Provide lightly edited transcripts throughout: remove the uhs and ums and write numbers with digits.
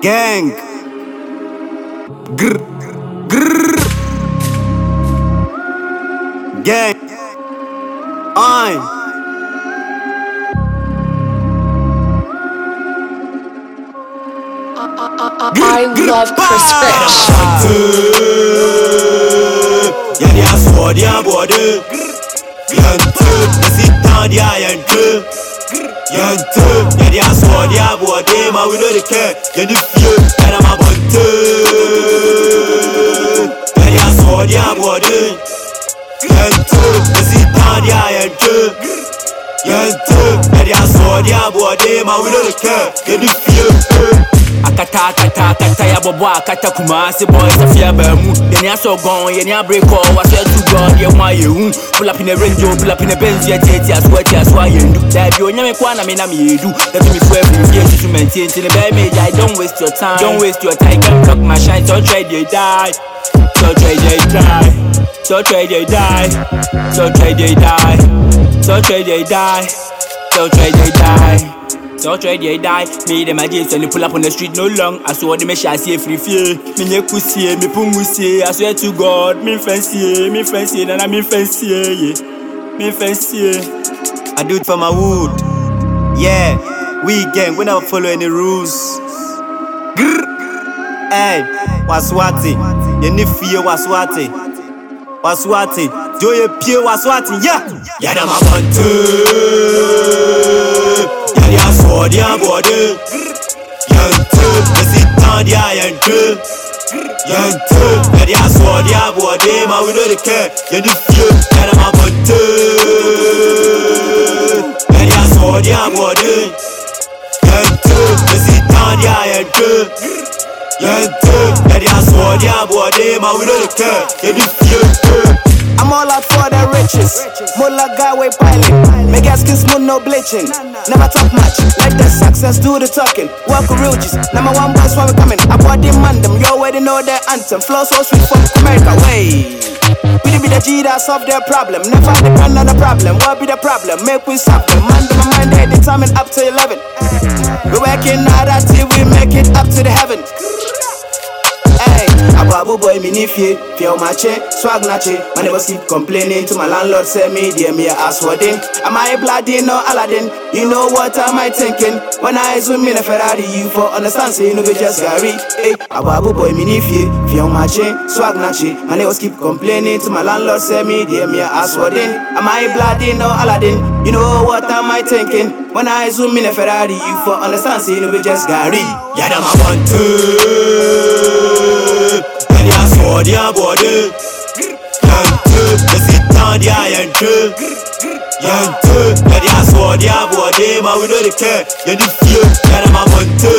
Gang. Grr. Grr. Gang. I love Chris Rich. Yani aswadi abode. Yantı, nasitandi ayantı. Yantı, yani aswadi abode. Ma we know the care. Yani fear, and I'm a buntu. Yani aswadi abode. Yantı, nasitandi ayantı. Yantı, yani aswadi abode. Ma we know the care. Yani fear. Akata ya bobo akata kumasi boys a fear bemu. Yeni aso gone, yeni a break all. I swear to God, ye why you pull up in a Range, pull up in a Benz, yet as why you do. That you never kwana me na me do. That me for every year to maintain till the bad me. I don't waste your time. Don't waste your time. Can't block my shine. So trade you die. So trade you die. So trade you die. So trade you die. So trade you die. So trade you die. So trade they die. Me them a jail and pull up on the street no long. I saw them a shall see free fear. Me ne kusie, me pumusie. I swear to God, me fancy, and I me fancy, yeah. Me fancy. I do it for my wood. Yeah, we gang, we never follow any rules. Grr. Hey, waswati. You need fear waswati. Waswati. Do you pure waswati? Yeah. Yeah, them a buntu. Yani aswadi abode. Yantı, nasitandi ayantı. Yantı, yani aswadi abode. Ma we know the care. Yani fear, and I'm a buntu. Yani aswadi abode. Yantı, nasitandi ayantı. Yantı, yani aswadi abode. Ma we know the care. Yani fear. I'm all out for the riches. Mullah guy way piling. Make ass skin smooth, no bleaching. Never talk much. Let the success do the talking. Walk with real G's. Number one boys when we coming. I bought them man them. You already know their anthem. Flow so sweet from America. Way. We be the G that solve their problem. Never depend on the problem. What be the problem? Make we stop them. Man, my mind they determined up to 11. We working hard until we make it up to the heaven. Hey, Ababu boy me ni fie my chain, swag na che. My neighbors keep complaining to my landlord, say me dear me ass for din. Am I bloody no Aladdin? You know what am I thinking? When I zoom in a Ferrari, you for understand say you know be just Gary. Hey, Ababu boy me ni fie my chain, swag na che. My neighbors keep complaining to my landlord, say me dear me ass for din. Am I bloody no Aladdin? You know what am I thinking? When I zoom in a Ferrari, you for understand say you know be just Gary. Yeah, them a buntu. Yani aswadi abode. Yantı, nasitandi ayantı. Yantı, yani aswadi abode. Ma we know the care. Yani fear, yani I'm a buntu.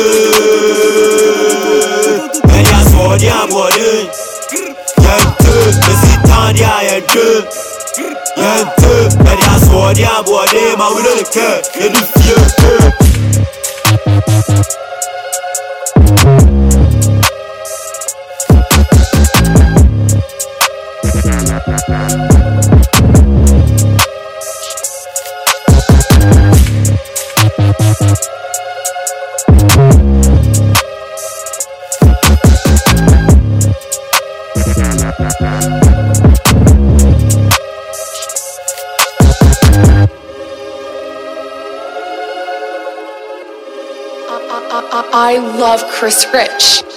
Yani aswadi abode. Yantı, nasitandi ayantı. Yantı, yani aswadi abode. Ma we know the care. Yani fear. I love Chris Rich.